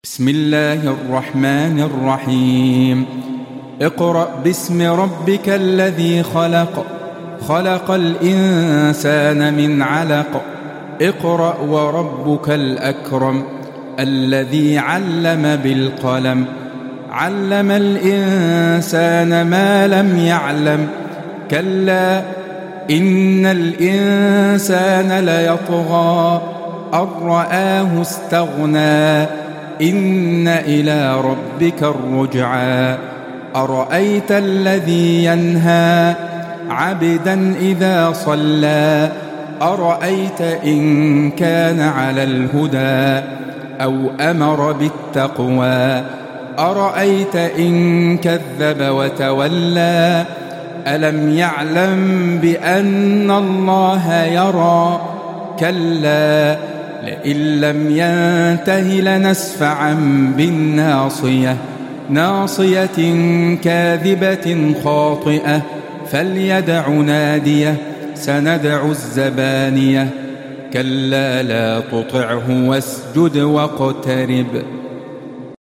بسم الله الرحمن الرحيم. اقرأ باسم ربك الذي خلق، خلق الإنسان من علق. اقرأ وربك الأكرم الذي علم بالقلم، علم الإنسان ما لم يعلم. كلا إن الإنسان ليطغى أن رآه استغنى، إن إلى ربك الرجعى. أرأيت الذي ينهى عبدا إذا صلى، أرأيت إن كان على الهدى أو أمر بالتقوى، أرأيت إن كذب وتولى. ألم يعلم بأن الله يرى، كلا لئن لم ينته لنسفعا بالناصية، ناصية كاذبة خاطئة. فليدع ناديه، سندع الزبانية. كلا لا تطعه واسجد واقترب.